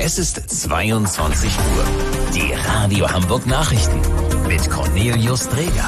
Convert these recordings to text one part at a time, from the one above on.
Es ist 22 Uhr. Die Radio Hamburg Nachrichten mit Cornelius Dreger.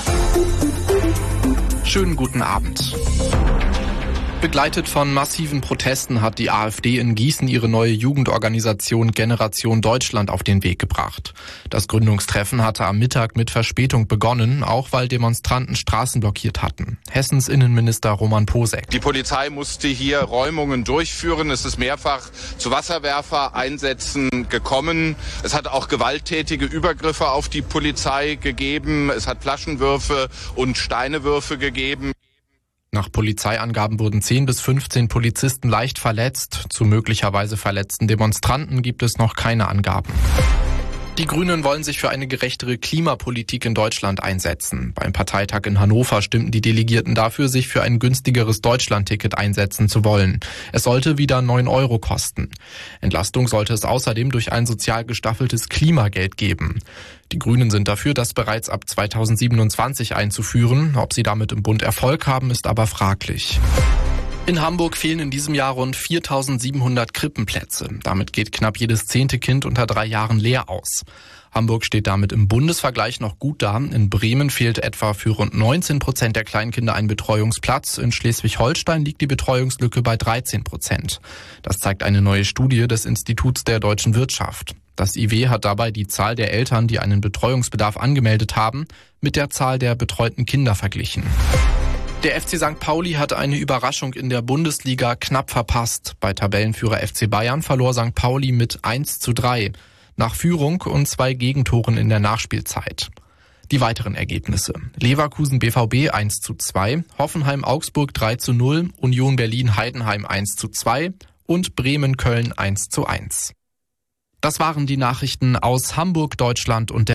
Schönen guten Abend. Begleitet von massiven Protesten hat die AfD in Gießen ihre neue Jugendorganisation Generation Deutschland auf den Weg gebracht. Das Gründungstreffen hatte am Mittag mit Verspätung begonnen, auch weil Demonstranten Straßen blockiert hatten. Hessens Innenminister Roman Posek. Die Polizei musste hier Räumungen durchführen. Es ist mehrfach zu Wasserwerfereinsätzen gekommen. Es hat auch gewalttätige Übergriffe auf die Polizei gegeben. Es hat Flaschenwürfe und Steinewürfe gegeben. Nach Polizeiangaben wurden 10 bis 15 Polizisten leicht verletzt. Zu möglicherweise verletzten Demonstranten gibt es noch keine Angaben. Die Grünen wollen sich für eine gerechtere Klimapolitik in Deutschland einsetzen. Beim Parteitag in Hannover stimmten die Delegierten dafür, sich für ein günstigeres Deutschlandticket einsetzen zu wollen. Es sollte wieder 9 € kosten. Entlastung sollte es außerdem durch ein sozial gestaffeltes Klimageld geben. Die Grünen sind dafür, das bereits ab 2027 einzuführen. Ob sie damit im Bund Erfolg haben, ist aber fraglich. In Hamburg fehlen in diesem Jahr rund 4.700 Krippenplätze. Damit geht knapp jedes 10. Kind unter 3 Jahren leer aus. Hamburg steht damit im Bundesvergleich noch gut da. In Bremen fehlt etwa für rund 19% der Kleinkinder ein Betreuungsplatz. In Schleswig-Holstein liegt die Betreuungslücke bei 13%. Das zeigt eine neue Studie des Instituts der deutschen Wirtschaft. Das IW hat dabei die Zahl der Eltern, die einen Betreuungsbedarf angemeldet haben, mit der Zahl der betreuten Kinder verglichen. Der FC St. Pauli hat eine Überraschung in der Bundesliga knapp verpasst. Bei Tabellenführer FC Bayern verlor St. Pauli mit 1:3 nach Führung und 2 Gegentoren in der Nachspielzeit. Die weiteren Ergebnisse: Leverkusen BVB 1:2, Hoffenheim Augsburg 3:0, Union Berlin Heidenheim 1:2 und Bremen Köln 1:1. Das waren die Nachrichten aus Hamburg, Deutschland und der